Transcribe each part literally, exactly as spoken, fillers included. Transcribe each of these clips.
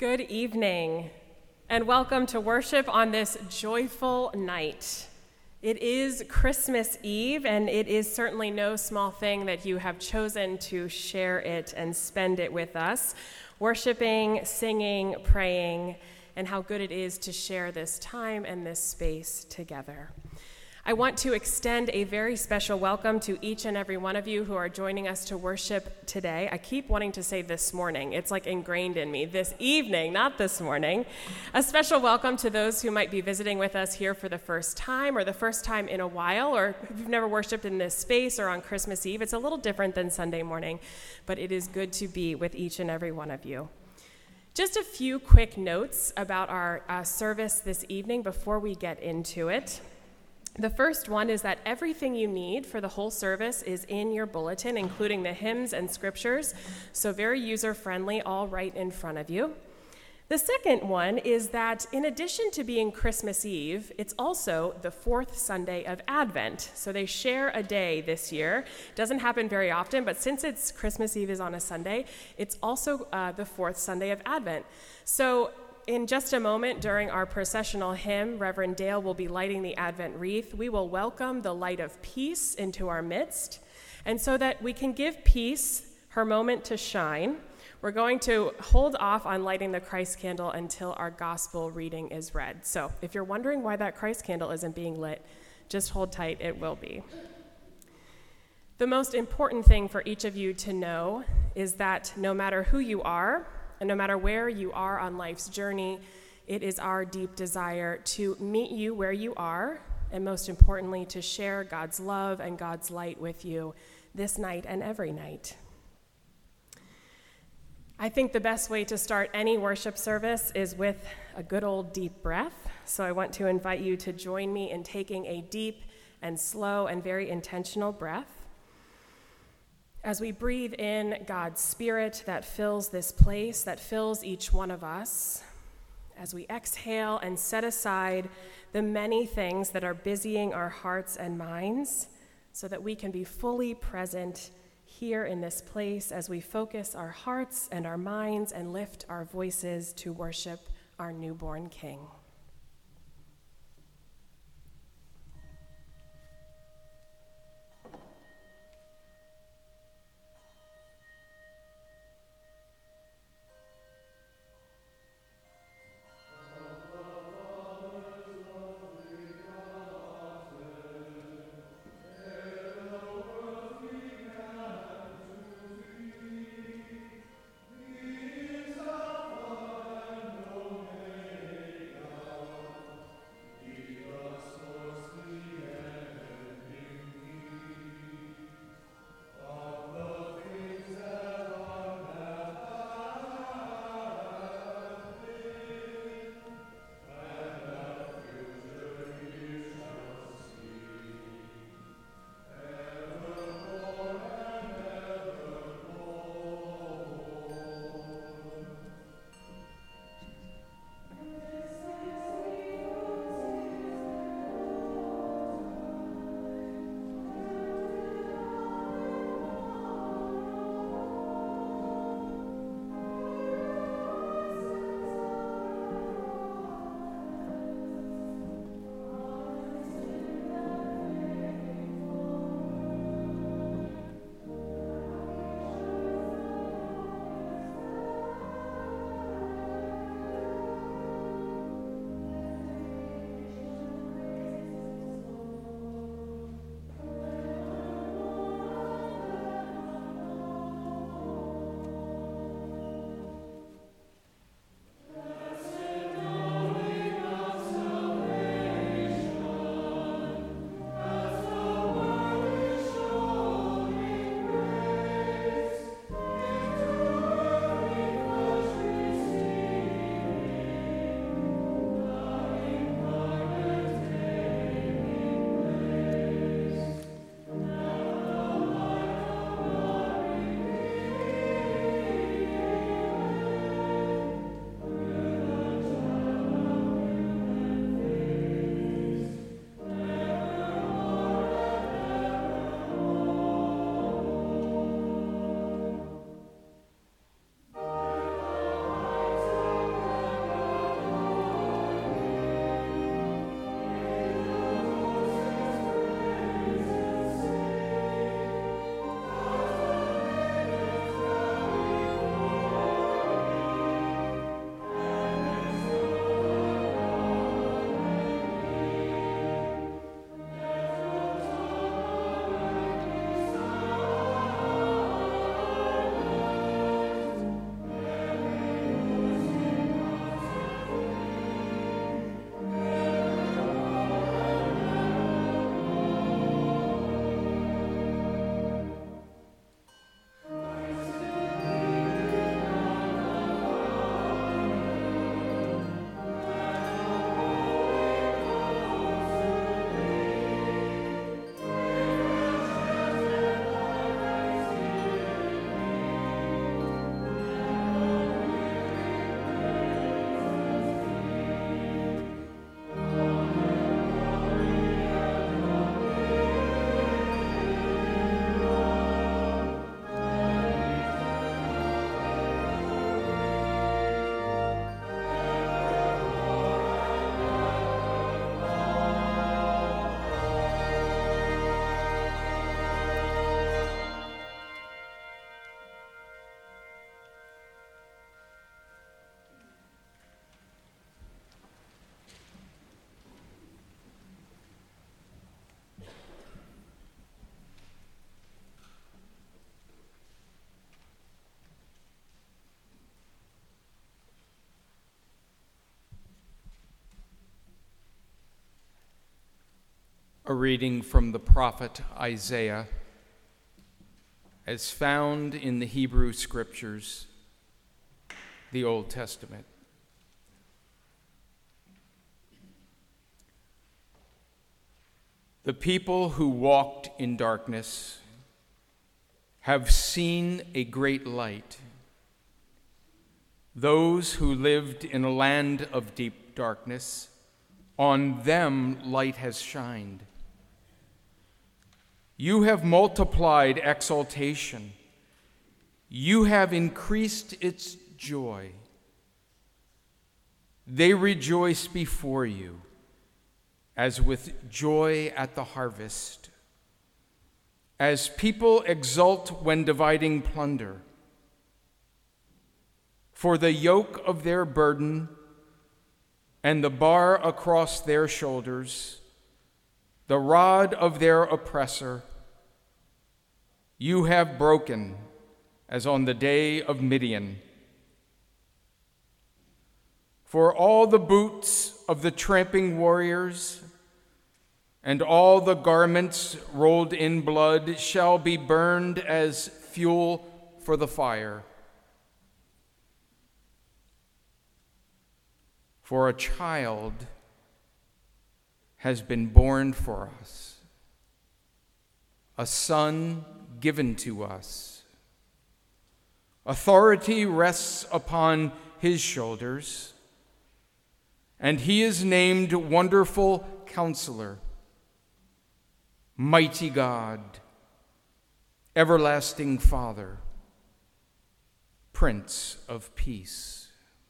Good evening, and welcome to worship on this joyful night. It is Christmas Eve, and it is certainly no small thing that you have chosen to share it and spend it with us, worshiping, singing, praying, and how good it is to share this time and this space together. I want to extend a very special welcome to each and every one of you who are joining us to worship today. I keep wanting to say this morning. It's like ingrained in me. This evening, not this morning. A special welcome to those who might be visiting with us here for the first time or the first time in a while, or if you've never worshiped in this space or on Christmas Eve. It's a little different than Sunday morning, but it is good to be with each and every one of you. Just a few quick notes about our uh, service this evening before we get into it. The first one is that everything you need for the whole service is in your bulletin, including the hymns and scriptures, so very user-friendly, all right in front of you. The second one is that in addition to being Christmas Eve, it's also the fourth Sunday of Advent. So they share a day this year. Doesn't happen very often, but since it's Christmas Eve is on a Sunday, it's also uh, the fourth Sunday of Advent. So in just a moment, during our processional hymn, Reverend Dale will be lighting the Advent wreath. We will welcome the light of peace into our midst. And so that we can give peace her moment to shine, we're going to hold off on lighting the Christ candle until our gospel reading is read. So if you're wondering why that Christ candle isn't being lit, just hold tight, it will be. The most important thing for each of you to know is that no matter who you are, and no matter where you are on life's journey, it is our deep desire to meet you where you are, and most importantly, to share God's love and God's light with you this night and every night. I think the best way to start any worship service is with a good old deep breath. So I want to invite you to join me in taking a deep and slow and very intentional breath. As we breathe in God's Spirit that fills this place, that fills each one of us, as we exhale and set aside the many things that are busying our hearts and minds so that we can be fully present here in this place as we focus our hearts and our minds and lift our voices to worship our newborn King. A reading from the prophet Isaiah, as found in the Hebrew Scriptures, the Old Testament. The people who walked in darkness have seen a great light. Those who lived in a land of deep darkness, on them light has shined. You have multiplied exaltation. You have increased its joy. They rejoice before you, as with joy at the harvest, as people exult when dividing plunder. For the yoke of their burden and the bar across their shoulders, the rod of their oppressor, you have broken as on the day of Midian. For all the boots of the tramping warriors and all the garments rolled in blood shall be burned as fuel for the fire. For a child has been born for us, a son given to us. Authority rests upon his shoulders, and he is named Wonderful Counselor, Mighty God, Everlasting Father, Prince of Peace.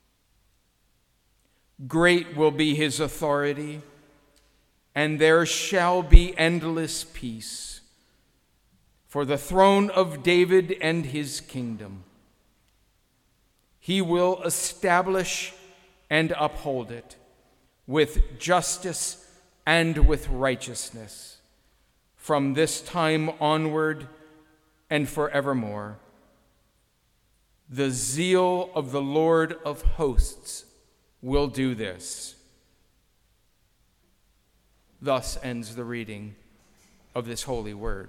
Great will be his authority, and there shall be endless peace for the throne of David and his kingdom. He will establish and uphold it with justice and with righteousness from this time onward and forevermore. The zeal of the Lord of hosts will do this. Thus ends the reading of this holy word.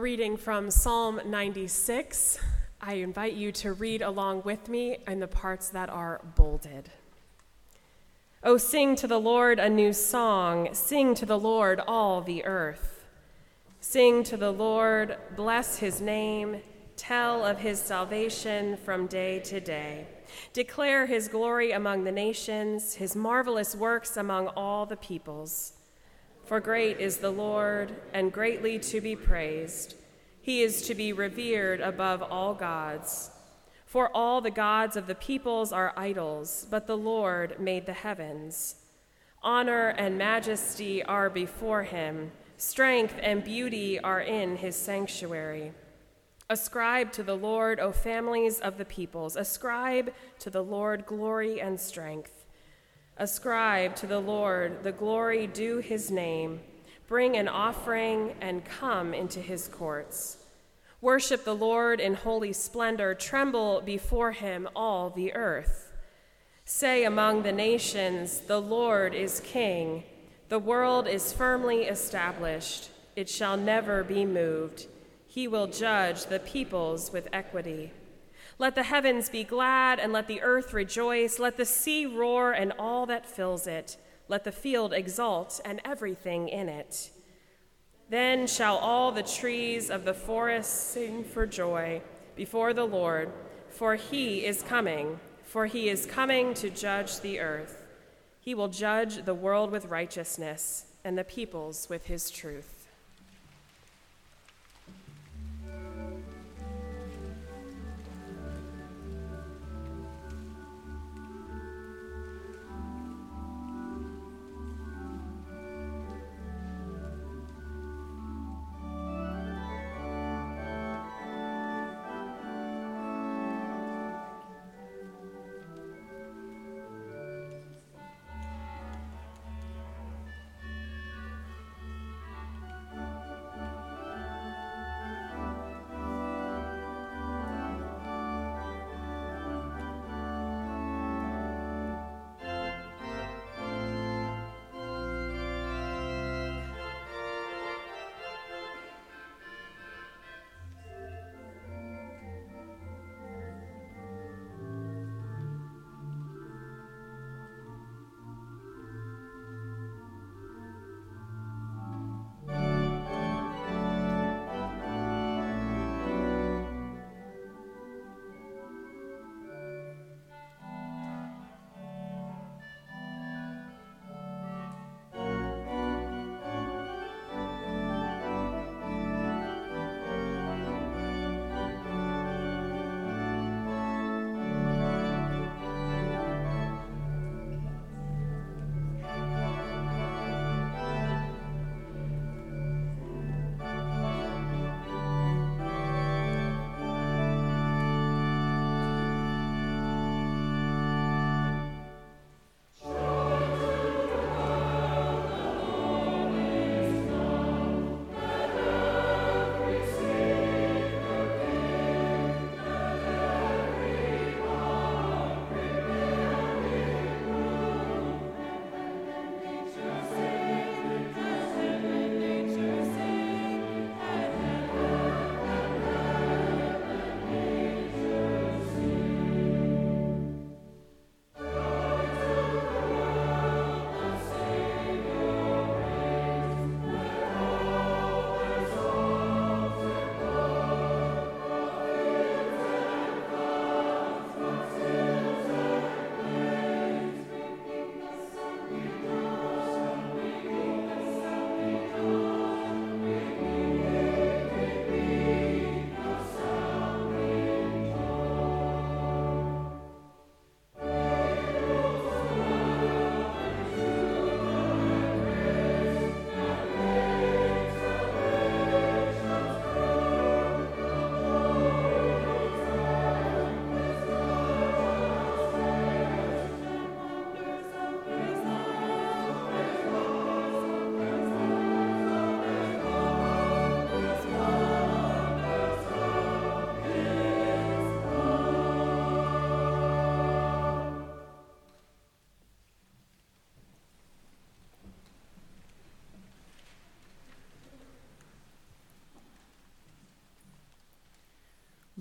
reading from Psalm ninety-six. I invite you to read along with me in the parts that are bolded. Oh, sing to the Lord a new song. Sing to the Lord all the earth. Sing to the Lord, bless his name. Tell of his salvation from day to day. Declare his glory among the nations, his marvelous works among all the peoples. For great is the Lord, and greatly to be praised. He is to be revered above all gods. For all the gods of the peoples are idols, but the Lord made the heavens. Honor and majesty are before him. Strength and beauty are in his sanctuary. Ascribe to the Lord, O families of the peoples. Ascribe to the Lord glory and strength. Ascribe to the Lord the glory due his name. Bring an offering and come into his courts. Worship the Lord in holy splendor. Tremble before him, all the earth. Say among the nations, the Lord is king. The world is firmly established. It shall never be moved. He will judge the peoples with equity. Let the heavens be glad and let the earth rejoice. Let the sea roar and all that fills it. Let the field exult and everything in it. Then shall all the trees of the forest sing for joy before the Lord, for he is coming, for he is coming to judge the earth. He will judge the world with righteousness and the peoples with his truth.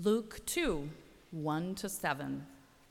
Luke two, one to seven.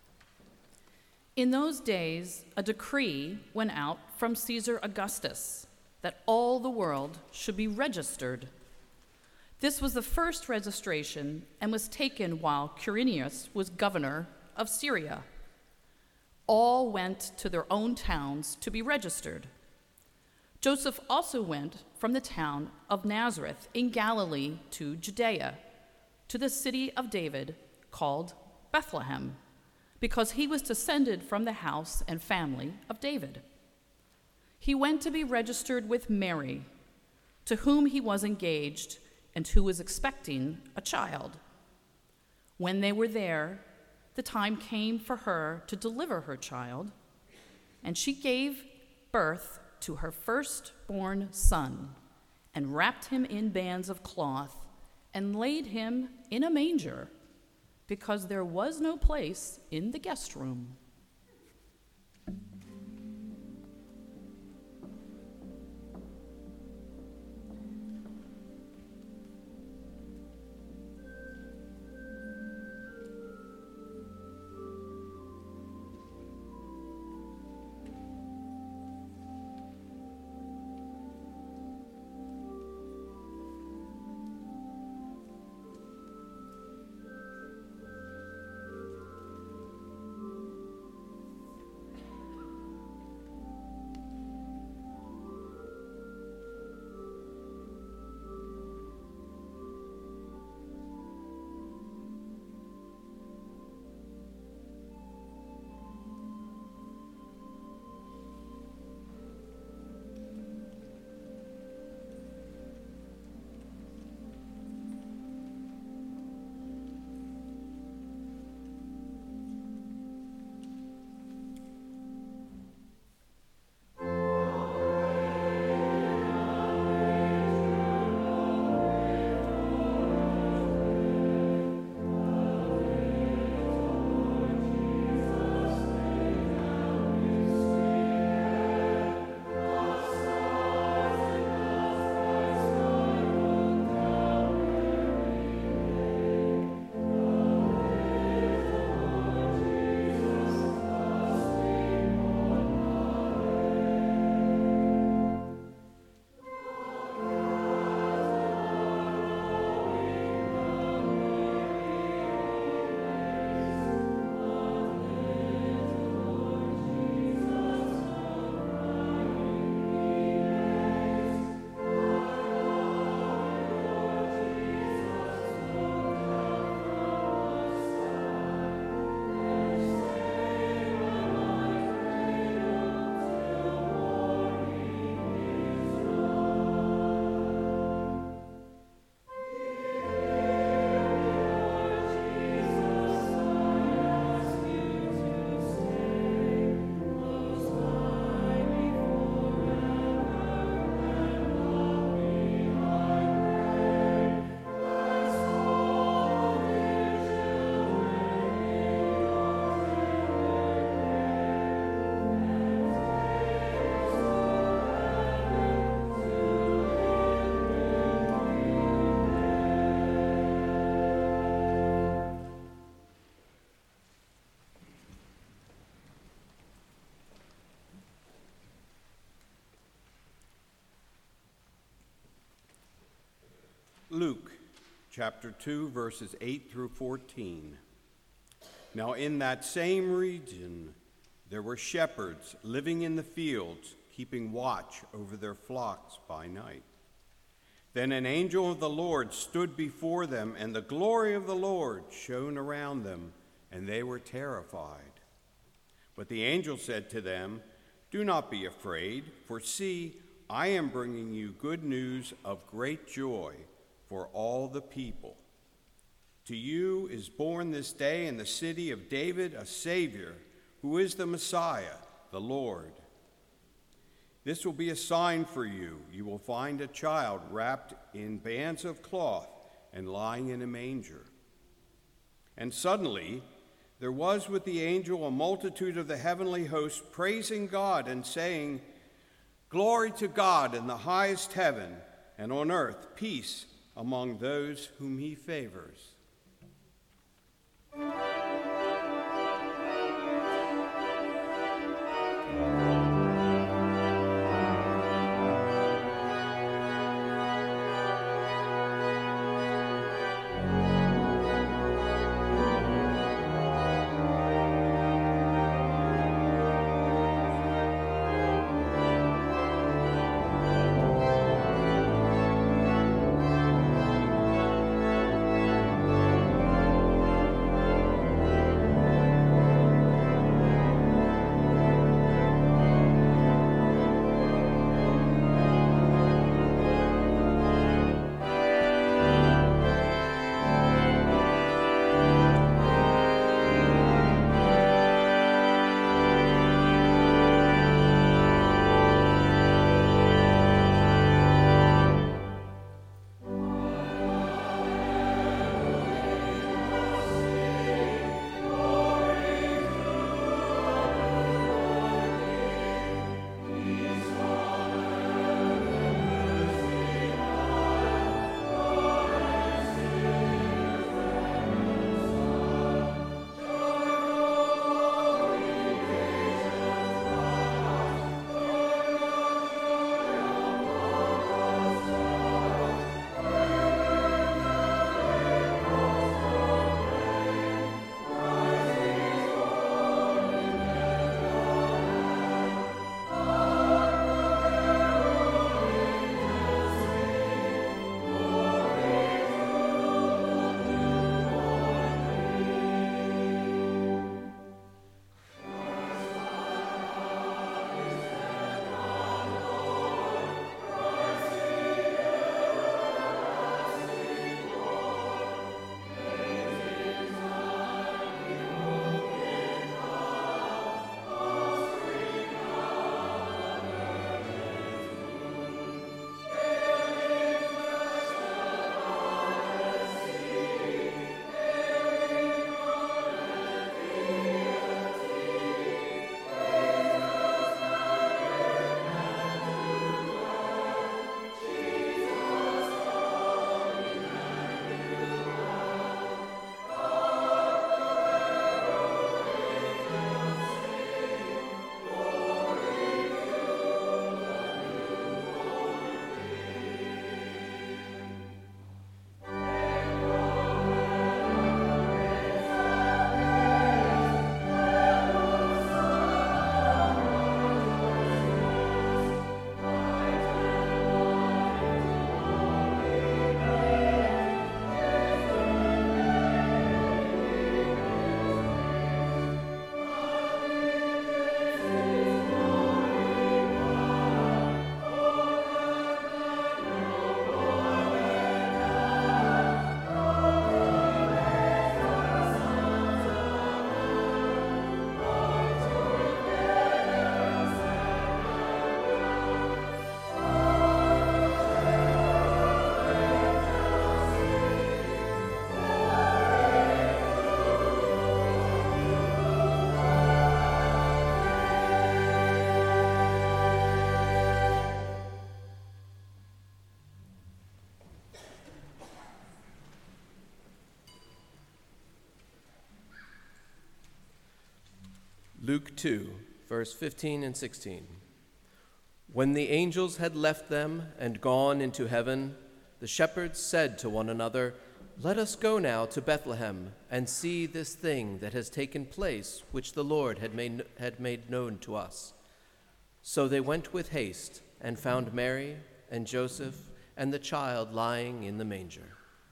In those days, a decree went out from Caesar Augustus that all the world should be registered. This was the first registration and was taken while Quirinius was governor of Syria. All went to their own towns to be registered. Joseph also went from the town of Nazareth in Galilee to Judea, to the city of David called Bethlehem, because he was descended from the house and family of David. He went to be registered with Mary, to whom he was engaged and who was expecting a child. When they were there, the time came for her to deliver her child, and she gave birth to her firstborn son, and wrapped him in bands of cloth, and laid him in a manger, because there was no place in the guest room. Luke chapter two, verses eight through fourteen. Now in that same region there were shepherds living in the fields, keeping watch over their flocks by night. Then an angel of the Lord stood before them, and the glory of the Lord shone around them, and they were terrified. But the angel said to them, "Do not be afraid, for see, I am bringing you good news of great joy for all the people. To you is born this day in the city of David a Savior, who is the Messiah, the Lord. This will be a sign for you. You will find a child wrapped in bands of cloth and lying in a manger." And suddenly there was with the angel a multitude of the heavenly host praising God and saying, "Glory to God in the highest heaven, and on earth peace among those whom he favors." Luke two, verse fifteen and sixteen. When the angels had left them and gone into heaven, the shepherds said to one another, "Let us go now to Bethlehem and see this thing that has taken place, which the Lord had made, had made known to us." So they went with haste and found Mary and Joseph and the child lying in the manger.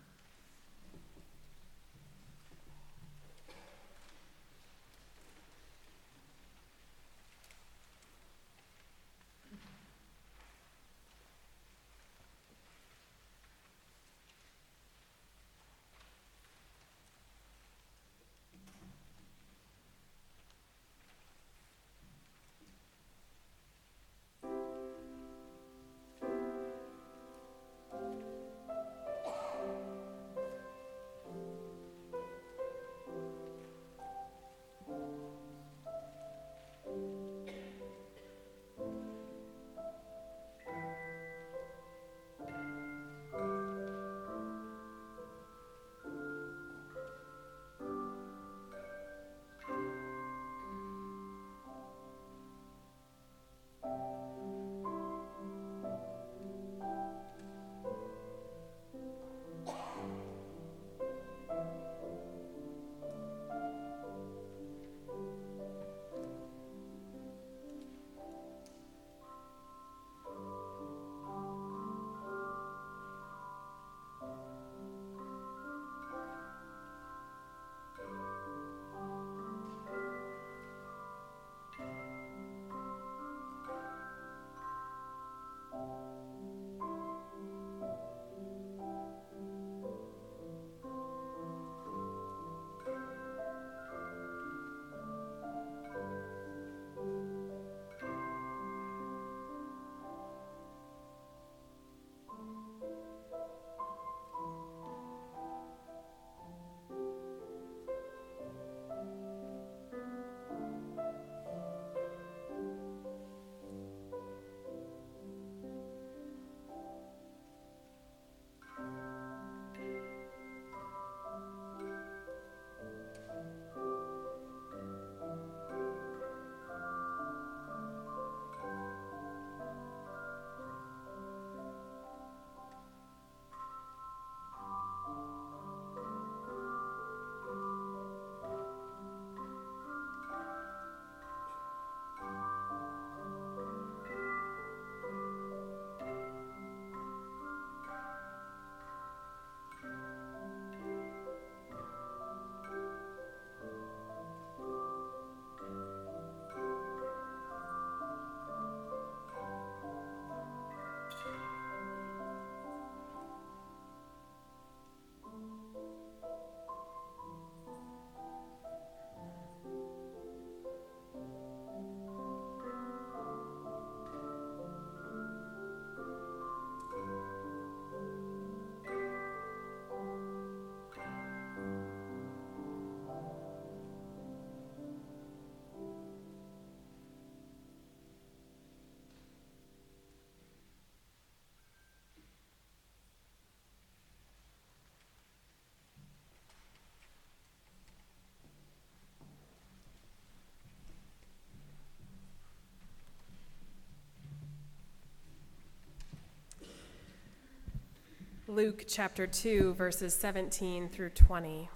Luke chapter two, verses seventeen through twenty.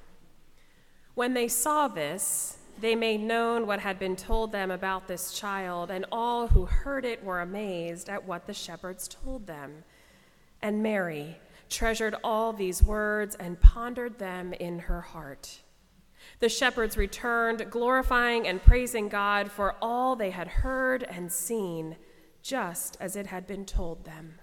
When they saw this, they made known what had been told them about this child, and all who heard it were amazed at what the shepherds told them. And Mary treasured all these words and pondered them in her heart. The shepherds returned, glorifying and praising God for all they had heard and seen, just as it had been told them.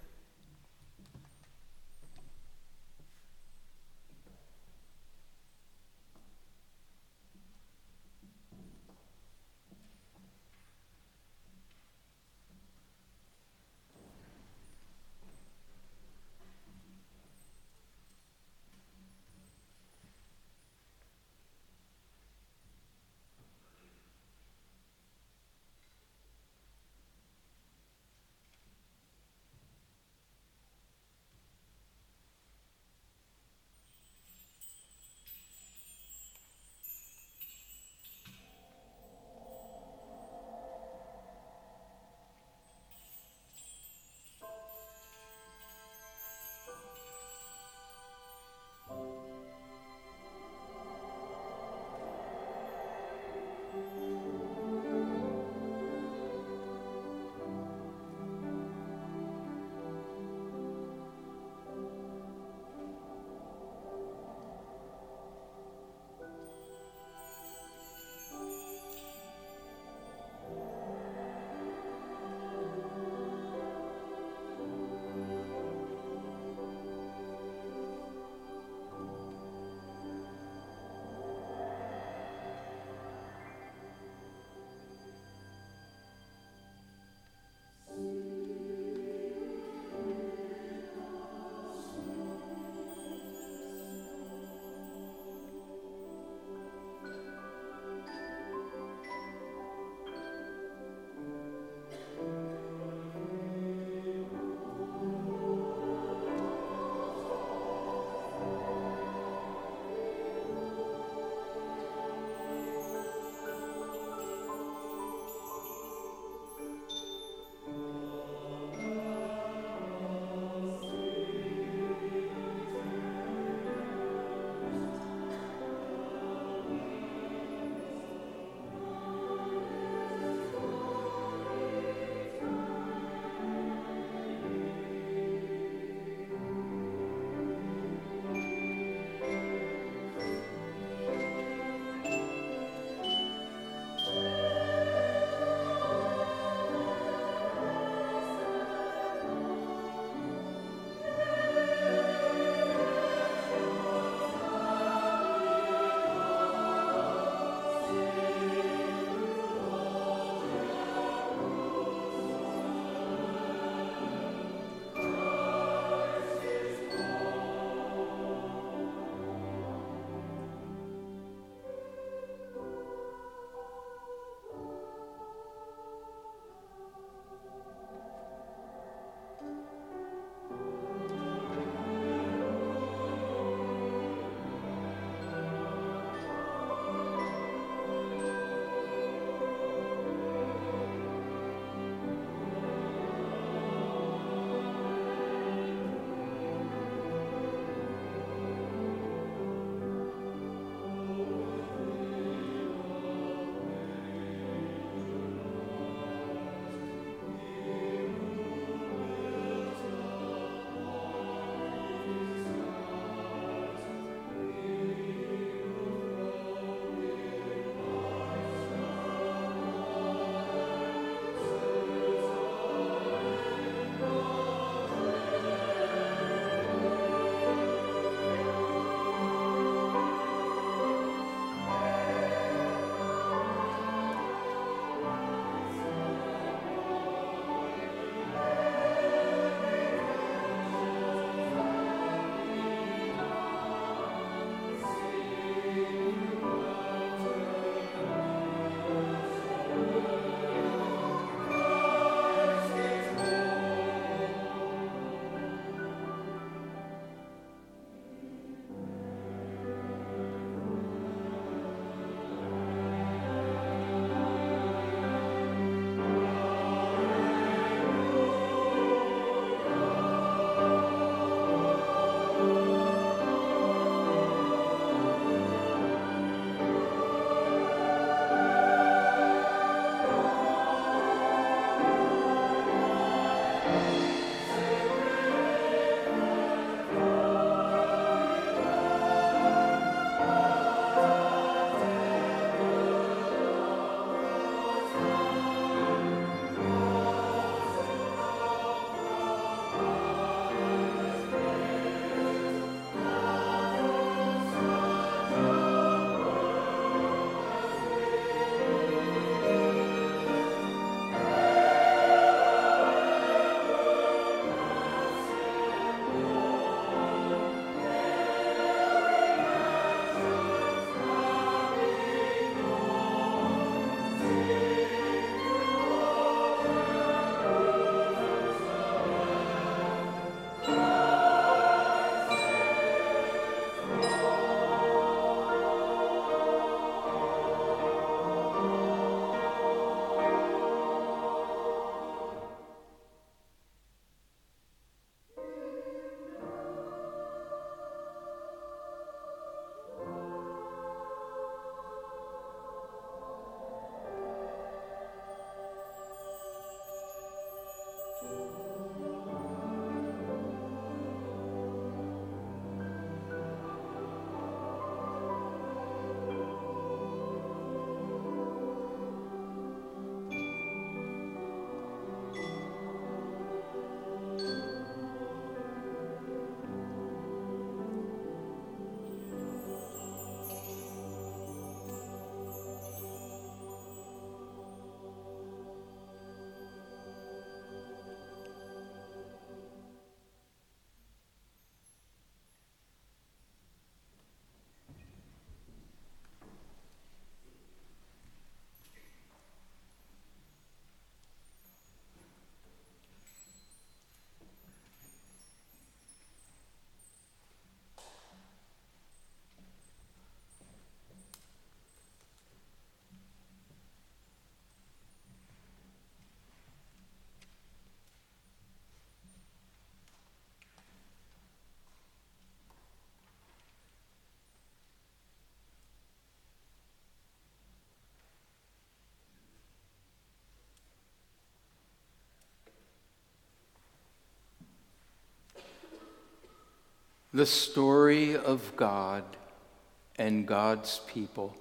The story of God and God's people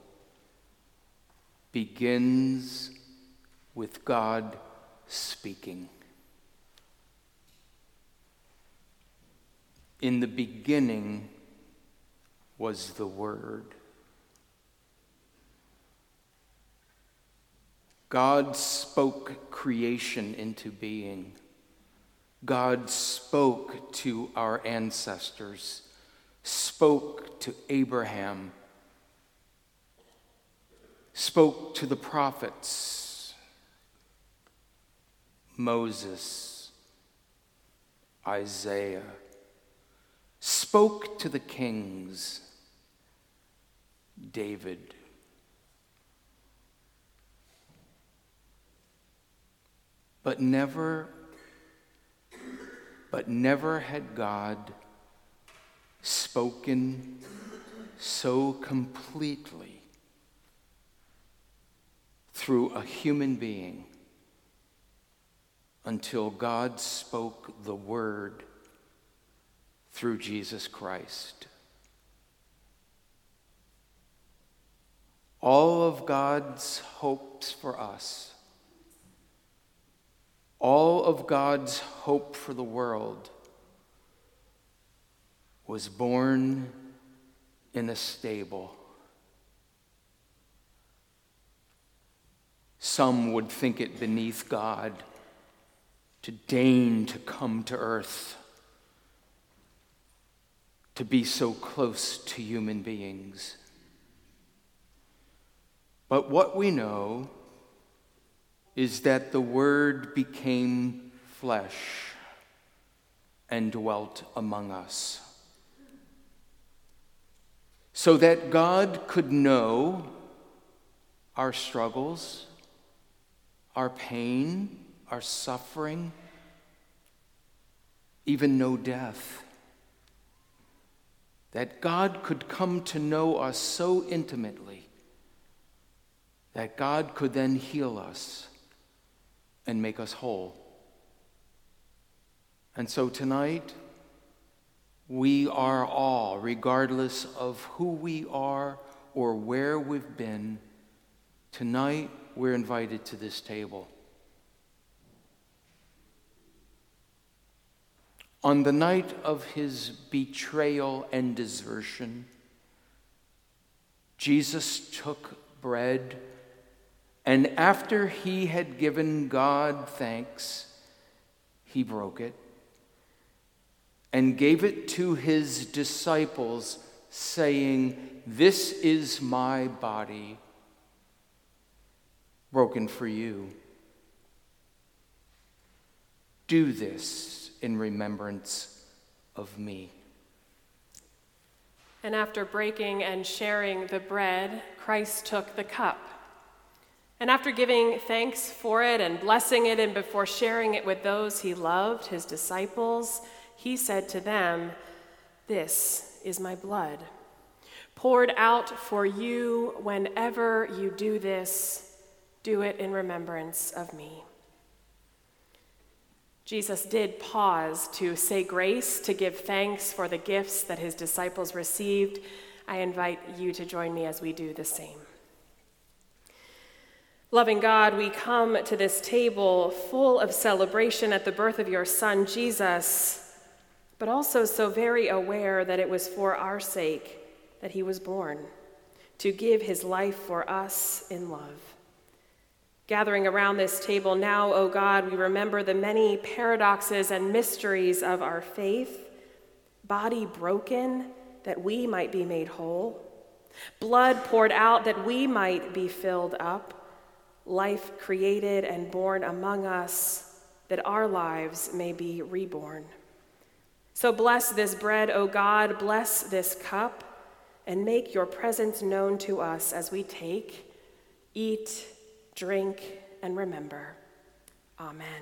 begins with God speaking. In the beginning was the Word. God spoke creation into being. God spoke to our ancestors, spoke to Abraham, spoke to the prophets, Moses, Isaiah, spoke to the kings, David. But never, but never had God spoken so completely through a human being until God spoke the Word through Jesus Christ. All of God's hopes for us, all of God's hope for the world was born in a stable. Some would think it beneath God to deign to come to earth, to be so close to human beings. But what we know is that the Word became flesh and dwelt among us, so that God could know our struggles, our pain, our suffering, even know death. That God could come to know us so intimately that God could then heal us and make us whole. And so tonight, we are all, regardless of who we are or where we've been, tonight we're invited to this table. On the night of his betrayal and desertion, Jesus took bread, and after he had given God thanks, he broke it and gave it to his disciples, saying, "This is my body, broken for you. Do this in remembrance of me." And after breaking and sharing the bread, Christ took the cup. And after giving thanks for it and blessing it, and before sharing it with those he loved, his disciples, he said to them, "This is my blood, poured out for you. Whenever you do this, do it in remembrance of me." Jesus did pause to say grace, to give thanks for the gifts that his disciples received. I invite you to join me as we do the same. Loving God, we come to this table full of celebration at the birth of your Son, Jesus, but also so very aware that it was for our sake that he was born, to give his life for us in love. Gathering around this table now, O God, we remember the many paradoxes and mysteries of our faith. Body broken, that we might be made whole. Blood poured out, that we might be filled up. Life created and born among us, that our lives may be reborn. So bless this bread, O God, bless this cup, and make your presence known to us as we take, eat, drink, and remember. Amen.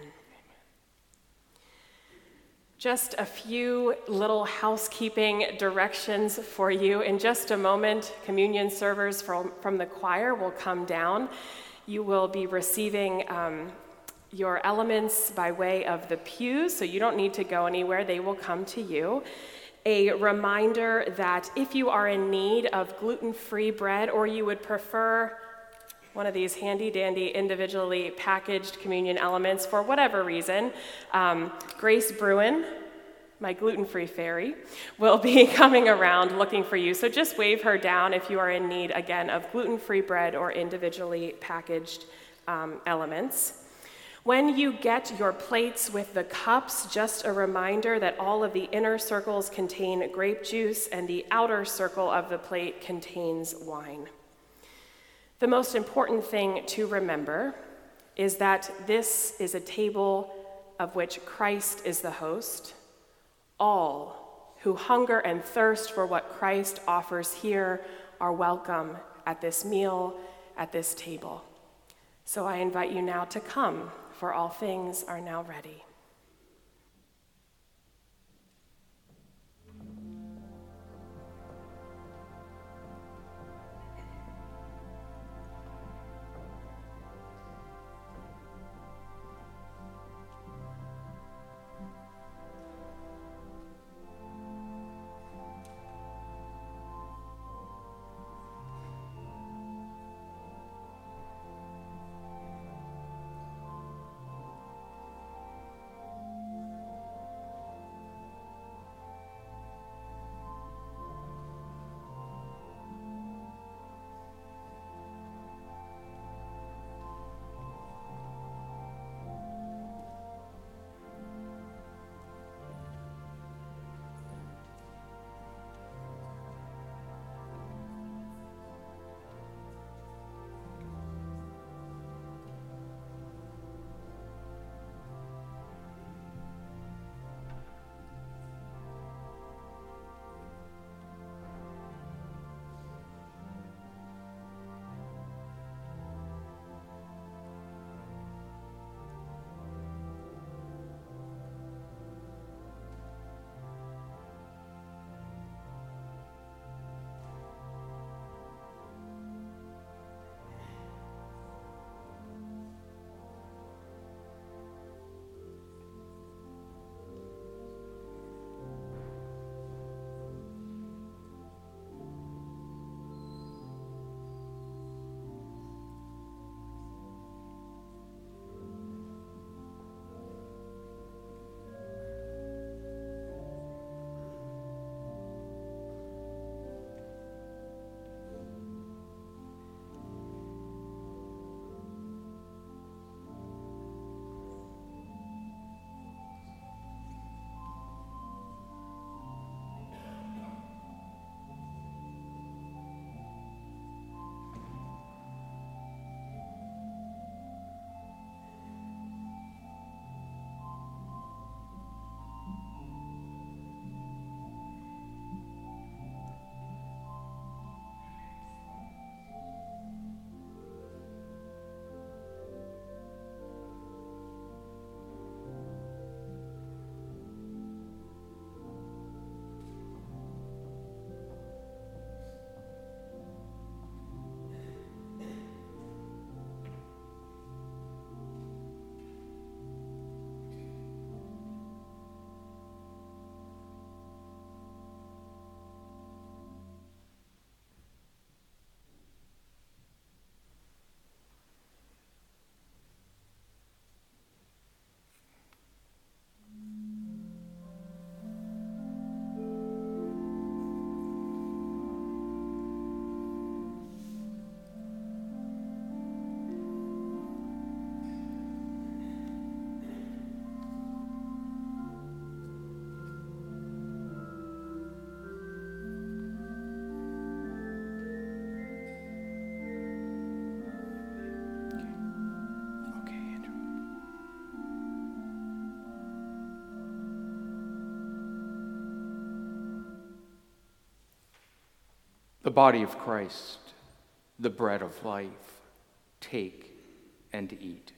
Just a few little housekeeping directions for you. In just a moment, communion servers from, from the choir will come down. You will be receiving um, your elements by way of the pews, so you don't need to go anywhere. They will come to you. a reminder that if you are in need of gluten-free bread, or you would prefer one of these handy-dandy individually packaged communion elements for whatever reason, um, Grace Bruin, my gluten-free fairy, will be coming around looking for you. So just wave her down if you are in need, again, of gluten-free bread or individually packaged um, elements. When you get your plates with the cups, just a reminder that all of the inner circles contain grape juice and the outer circle of the plate contains wine. The most important thing to remember is that this is a table of which Christ is the host. All who hunger and thirst for what Christ offers here are welcome at this meal, at this table. So I invite you now to come, for all things are now ready. The body of Christ, the bread of life, take and eat.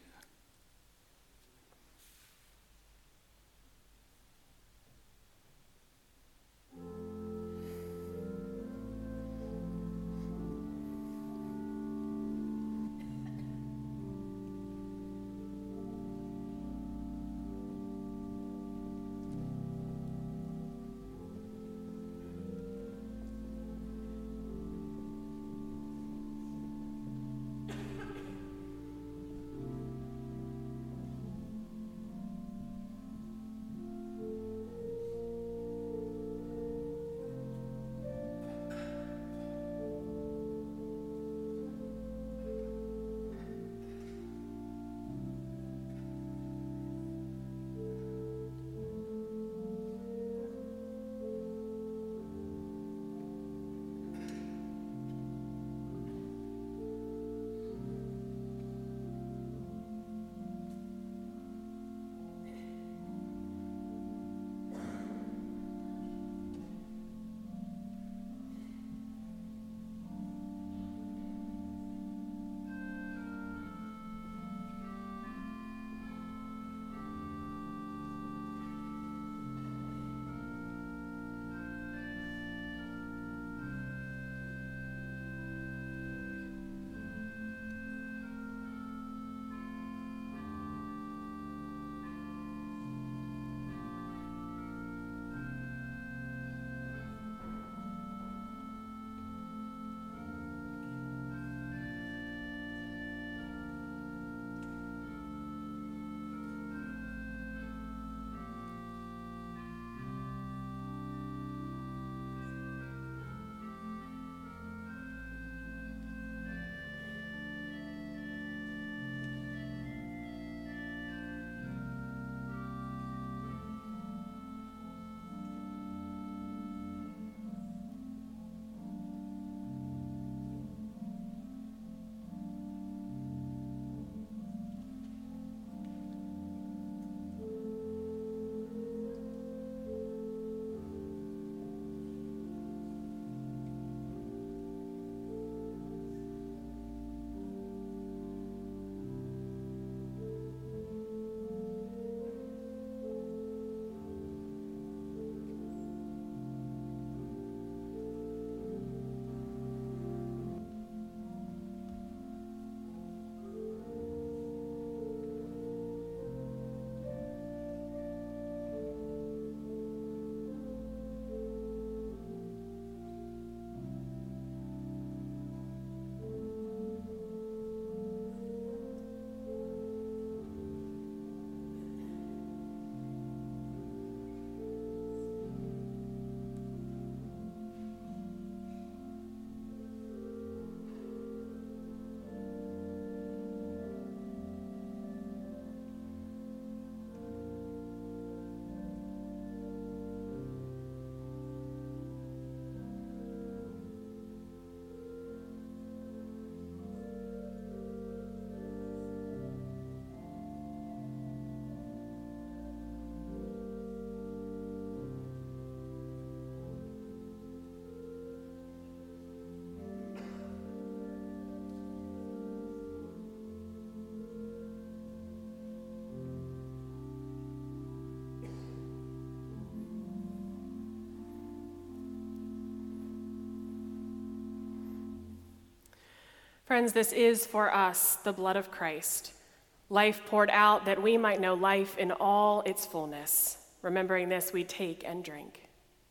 Friends, this is for us the blood of Christ, life poured out that we might know life in all its fullness. Remembering this, we take and drink.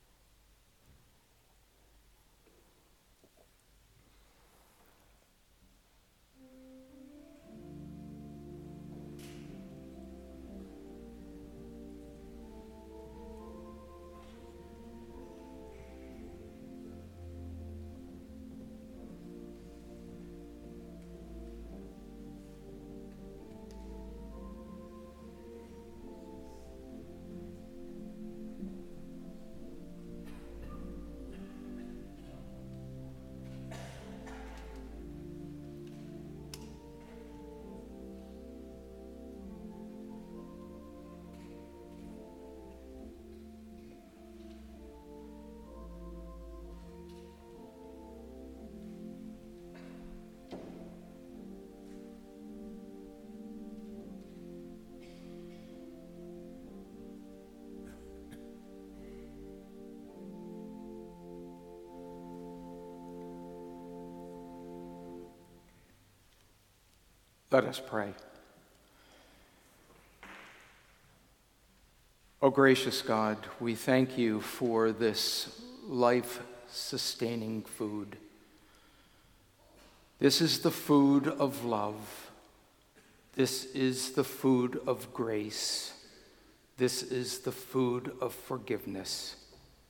Let us pray. O gracious God, we thank you for this life-sustaining food. This is the food of love. This is the food of grace. This is the food of forgiveness.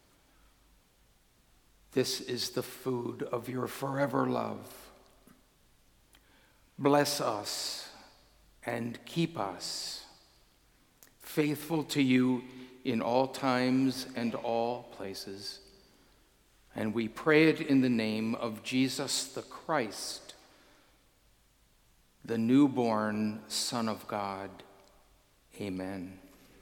This is the food of your forever love. Bless us and keep us faithful to you in all times and all places. And we pray it in the name of Jesus the Christ, the newborn Son of God. Amen.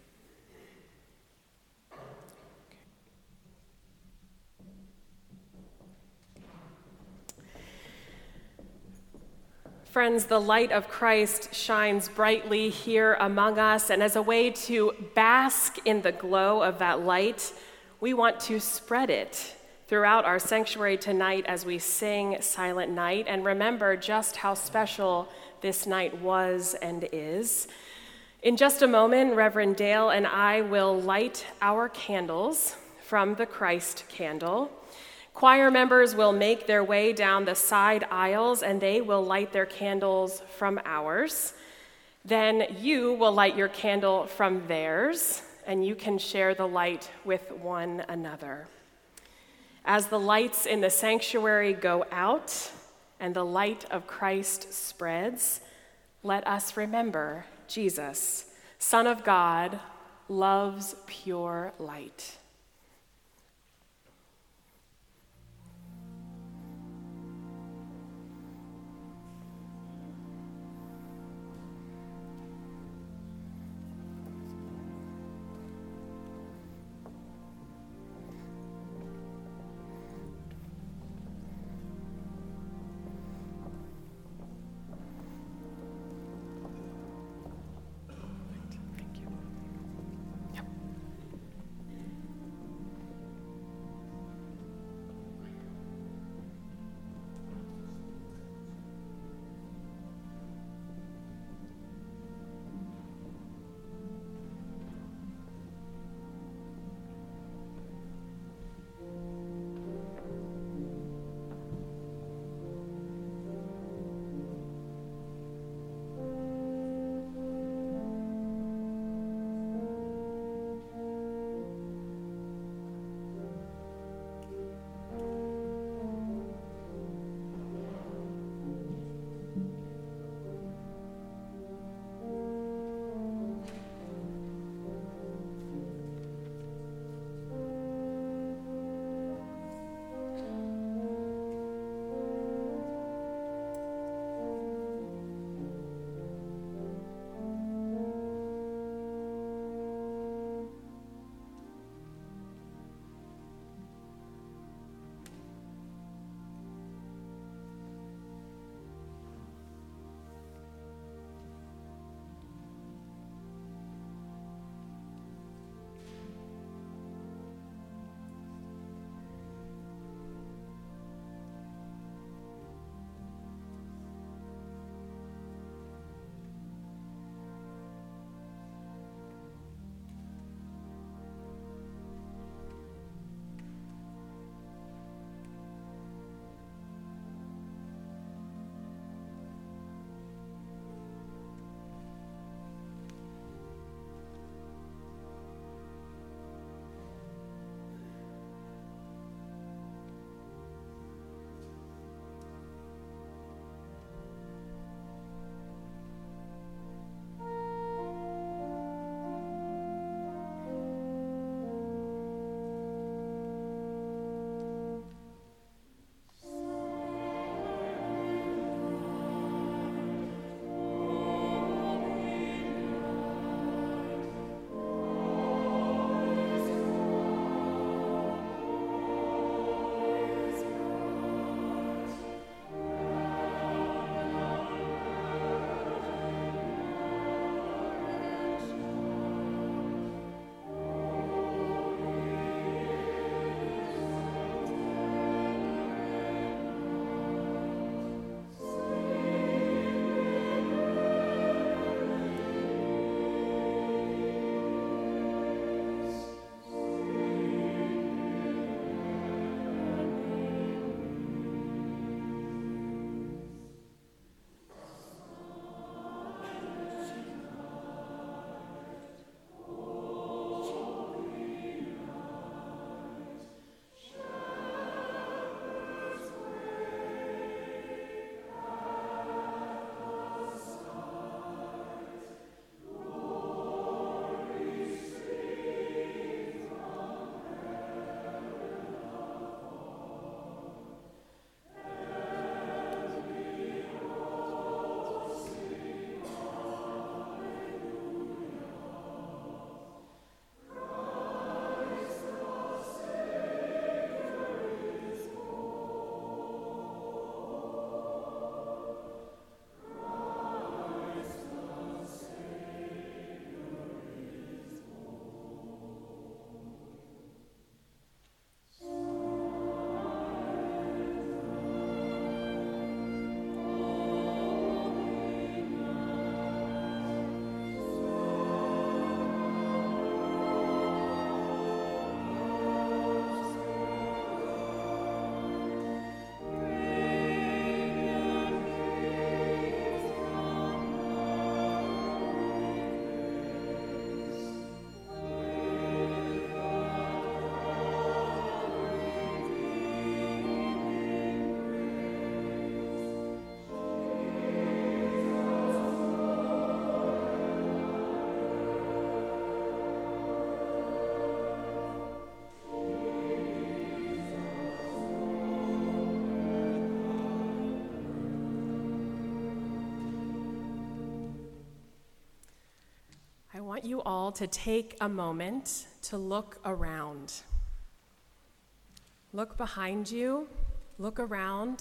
Friends, the light of Christ shines brightly here among us, and as a way to bask in the glow of that light, we want to spread it throughout our sanctuary tonight as we sing Silent Night and remember just how special this night was and is. In just a moment, Reverend Dale and I will light our candles from the Christ candle. Choir members will make their way down the side aisles and they will light their candles from ours. Then you will light your candle from theirs, and you can share the light with one another. As the lights in the sanctuary go out and the light of Christ spreads, let us remember Jesus, Son of God, loves pure light. want you all to take a moment to look around. Look behind you, look around.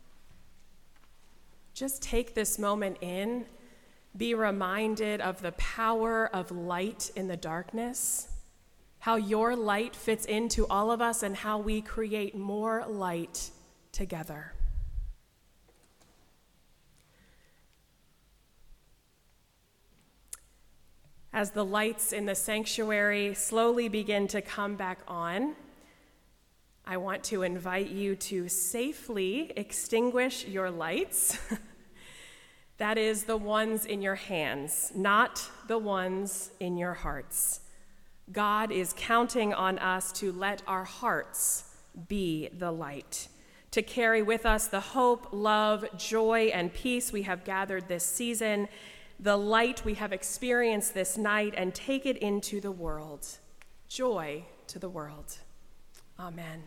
Just take this moment in. Be reminded of the power of light in the darkness, how your light fits into all of us, and how we create more light together. As the lights in the sanctuary slowly begin to come back on, I want to invite you to safely extinguish your lights. That is, the ones in your hands, not the ones in your hearts. God is counting on us to let our hearts be the light, to carry with us the hope, love, joy, and peace we have gathered this season, the light we have experienced this night, and take it into the world. Joy to the world. Amen.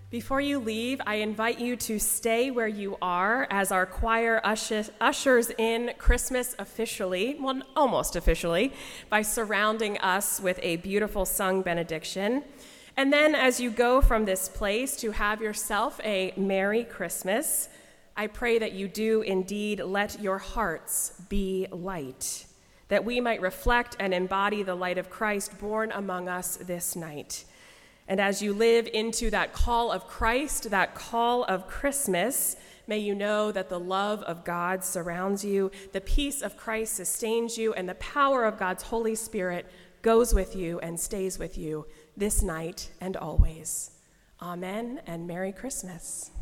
Before you leave, I invite you to stay where you are as our choir ushers, ushers in Christmas officially, well, almost officially, by surrounding us with a beautiful sung benediction. And then as you go from this place to have yourself a Merry Christmas, I pray that you do indeed let your hearts be light, that we might reflect and embody the light of Christ born among us this night. And as you live into that call of Christ, that call of Christmas, may you know that the love of God surrounds you, the peace of Christ sustains you, and the power of God's Holy Spirit goes with you and stays with you this night and always. Amen and Merry Christmas.